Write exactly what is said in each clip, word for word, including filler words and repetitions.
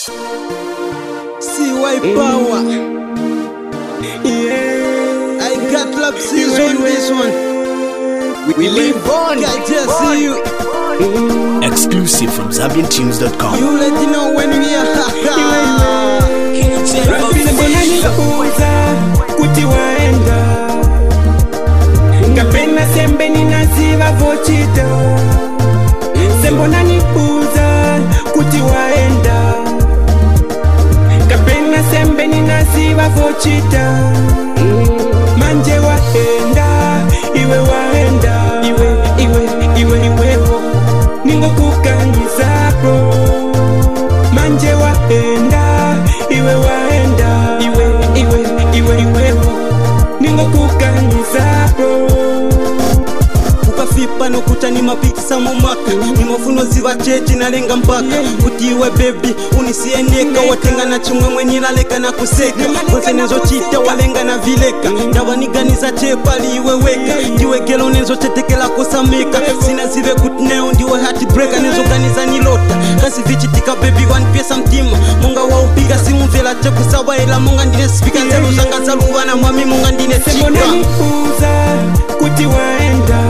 C Y Power. Yeah, I got love season on this one. We, we live on. I just see you. Exclusive from Zambian Tunes dot com. You let you know when we are. Kuti waenda ngapena sembe ninaziva vochita sembona nipuza kuti waenda ngapena sembe ninaziva vochita manje waenda iwe waenda iwe iwe iwe iwepo ningokukangizapo manje waenda iwe waenda iwe iwe iwe iwepo ningokukangizapo ukafipa nokuta ni mapikisa mumaka ni mafuno ziva chechi nalenga mpaka kuti iwe baby unisiendeka watenga na chumwe mwenyilaleka na kuseka konse nezo chita walenga na vileka ndawaniganiza chepali iwe weka ndiwe gelo nezo tetekela kusamika sina zive kutineo ndiwe heartbreaker nezo ganiza nilota kasi vichitika baby wanipesa mtima munga waupiga simu vela chekusawa ela munga ndine spika nzelu zanga zaluvana mwami munga ndine chika sembona nipuza kuti waenda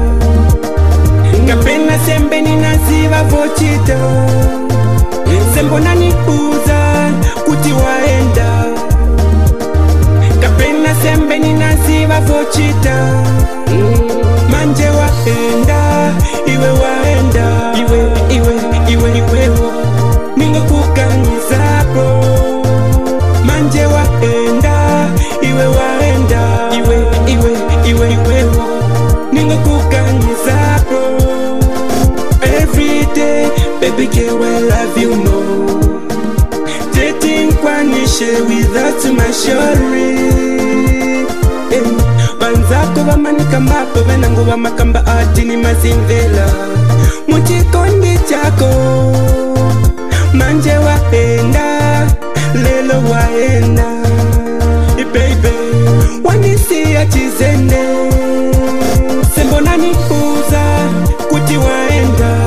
ngapena sembe ninaziva vochita sembona nipuza kuti waenda ngapena sembe ninaziva vochita manje waenda iwe waenda iwe iwe iwe iwepo ningokukangizapo manje waenda iwe waenda iwe iwe iwe iwepo ningokukangizapo every day baby girl I love you more dating kwanishe without my shorty eh, banzako bamanika mapo benango bamakamba ati ni mazimvela muchikondi chako manje waenda lelo waenda eh, baby wanisia chizende sembona nipuza kuti waenda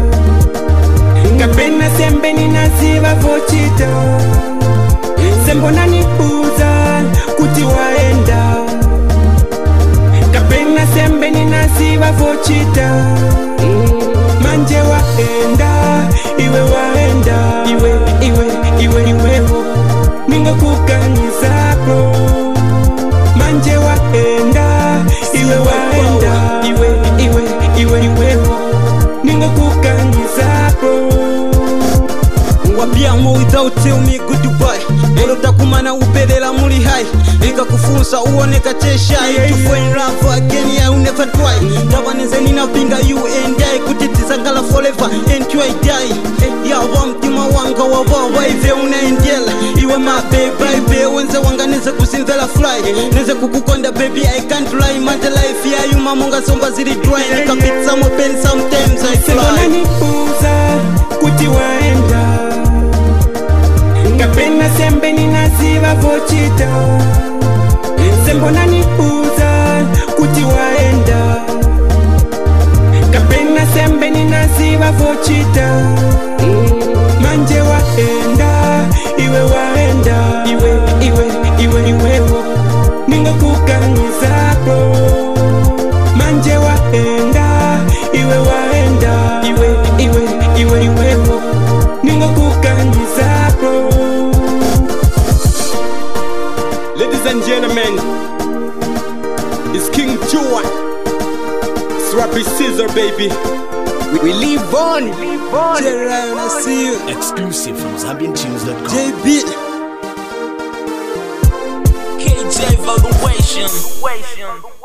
ngapena sembe ninaziva vochita sembona nipuza kuti waenda ngapena sembe ninaziva vochita manje waenda iwe waenda iwe iwe iwe iwepo ningokukangizapo manje waenda iwe waenda iwe iwe iwe iwepo ningokukangizapo wapiamo without tell me goodbye elo takumana upelela muli hai ikakufunza uoneka cheshai to find love again yeah, you never try tabaneze ninapinga you and I kutitizangala forever and you I die ya wamtima wanga wawawa ive unaendela iwe ma baby wenze wanganeze kusinzela fly neze kukukonda baby I can't lie my life yeah you mamonga somba ziri dry nikapitsa mo pen sometimes I fly nipuza kuti waenda ngapena sembe ninaziva vochita sembona nipuza kuti waenda ngapena sembe ninaziva vochita manje waenda iwe waenda iwe iwe iwe iwepo ningokukangizapo manje waenda iwe waenda iwe iwe iwe iwepo ningokukangizapo. Ladies and gentlemen, it's King Jua, it's Rappy Caesar baby. We, we live on. Live on. J Ryan, I see you. Exclusive from Zambian Tunes dot com. J B. K J Valuation.